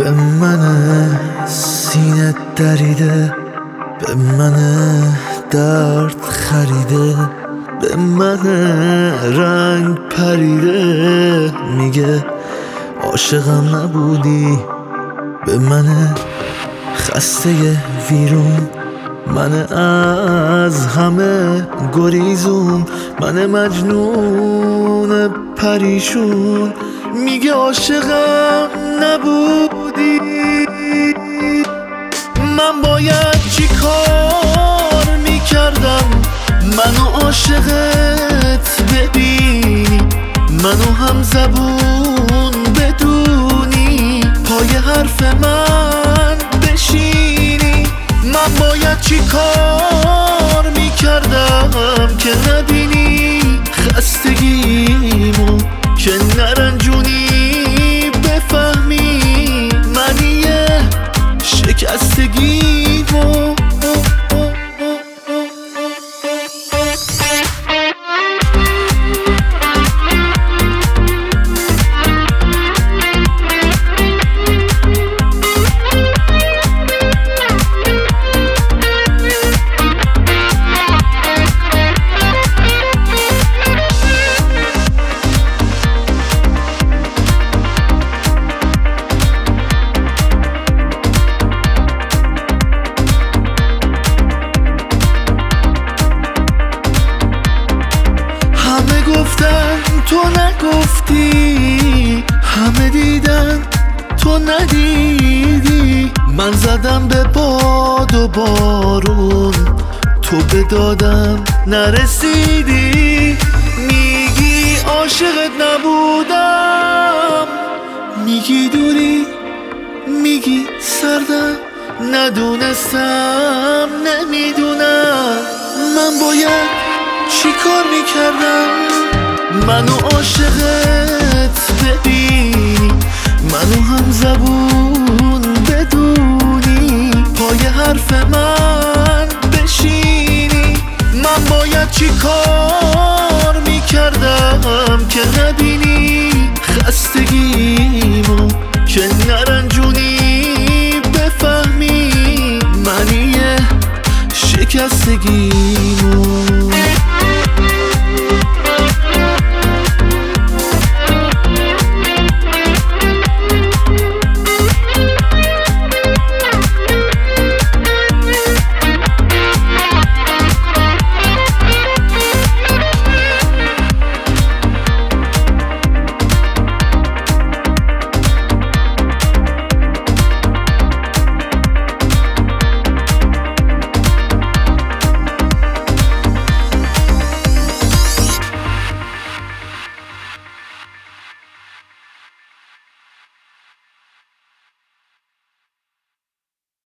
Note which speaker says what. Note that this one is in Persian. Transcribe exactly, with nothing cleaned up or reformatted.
Speaker 1: به من سینه دریده، به من درد خریده، به من رنگ پریده. میگه عاشقم نبودی، به من خسته ویرون، من از همه گریزون، من مجنون پریشون. میگه عاشقم نبودی، من باید چی کار میکردم منو عاشقت ببینی، منو هم زبون بدونی، پای حرف من بشینی. من باید چی کار میکردم که نبینی خستگیمو، که نرنجونی بفهمی منیه شکستگیمو. گفتن تو نگفتی، همه دیدن تو ندیدی، من زدم به باد و بارون، تو به دادم نرسیدی. میگی عاشقت نبودم، میگی دوری، میگی سردم، ندونستم نمیدونم. من باید چی کار میکردم منو عاشقت ببینی، منو هم زبون بدونی، پای حرف من بشینی. من باید چی کار میکردم که نبینی خستگیمو، که نرنجونی بفهمی منیه شکستگی.